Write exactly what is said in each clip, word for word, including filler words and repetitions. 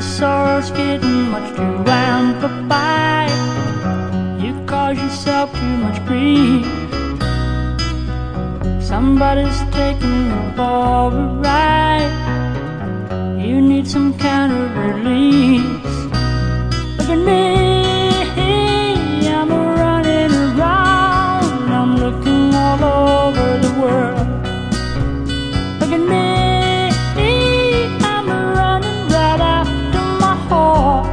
sorrow's getting much too amplified. You cause yourself too much grief. Somebody's taking you for a ride. You need some kind of release. Look at me, I'm running around. I'm looking all over the world. Look at me, I'm running right after my heart.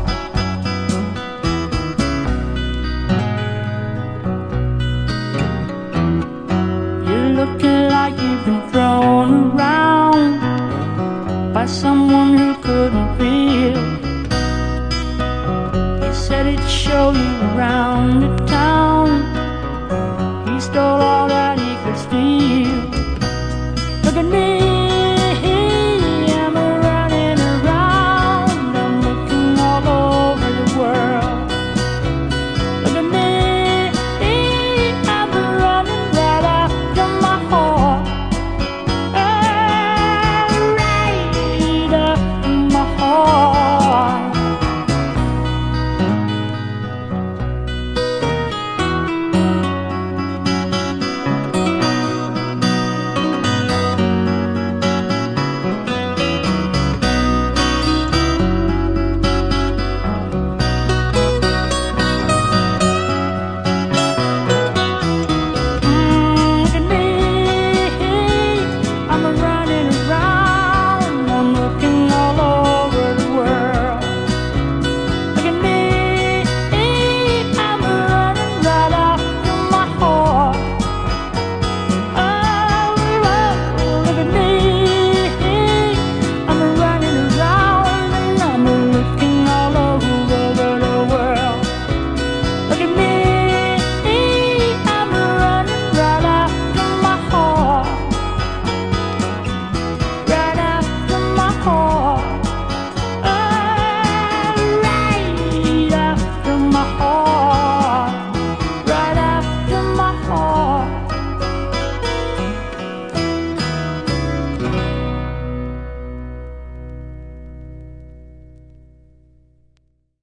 You're looking like you've been thrown around by someone who couldn't feel. He said he'd show you around the